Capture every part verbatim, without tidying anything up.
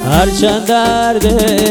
هرچند درد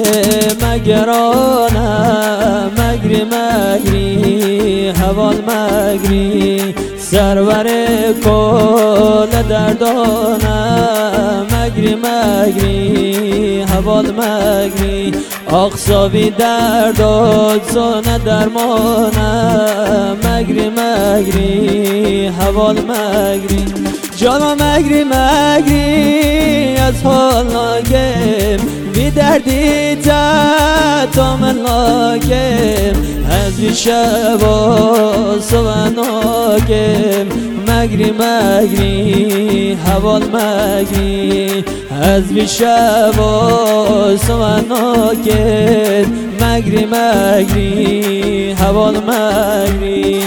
مگرانم مگری مگری حوال مگری سرور کل دردانم مگری مگری حوال مگری آخساوی درد و زن درمانم مگری مگری حوال مگری جانا مگری مگری از حال ناگم بی دردی تا من ناگم از بی شب و صبح ناگم مگری مگری حوال مگری از بی شب و صبح ناگم مگری مگری حوال مگری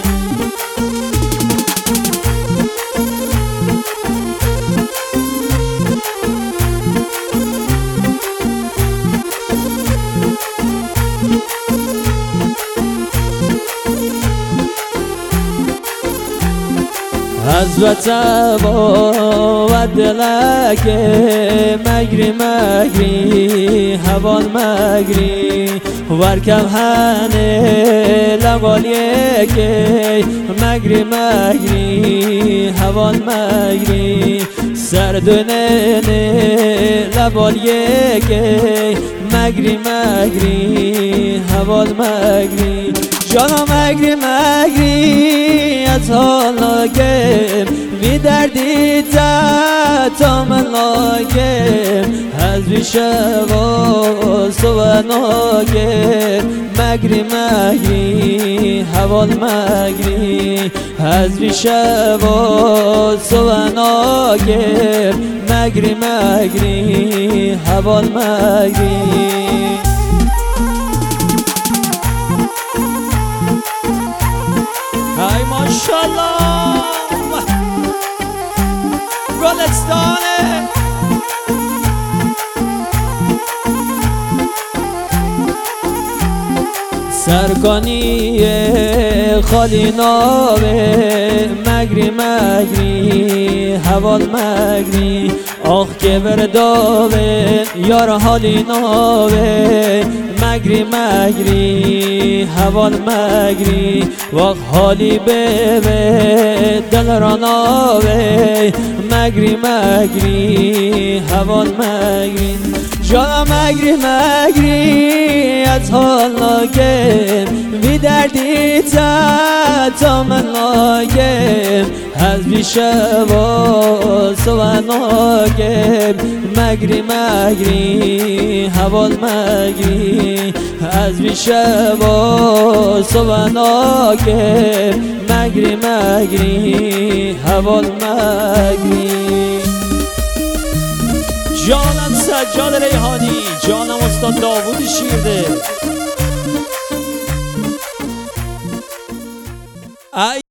از وطن و دلک مگری مگری حوال مگری ورکم هنه لگالیه که مگری مگری حوال مگری سردونه لبالیه که مگری مگری حوال مگری جانا مگری مگری از حال ناگم بی دردی تا من ناگم از بی شب و صبح ناگم مگری مگری حوال مگری از بی شب و صبح ناگم مگری مگری حوال مگری ای ماشالله گلستانه سرکانی خالی ناوه مگری مگری حوال مگری آخ که برداوه یار حالی ناوه مگری مگری حوال مگری وقت حالی به دل را ناوه مگری مگری حوال مگری جانا مگری مگری از حال ناگم بی دردی تا من ناگم از بی شب و صبح ناگم مگری مگری حوال مگری از بی شب و صبح ناگم مگری مگری حوال مگری جانم سجاد ریحانی جانم استاد داوود شیرده.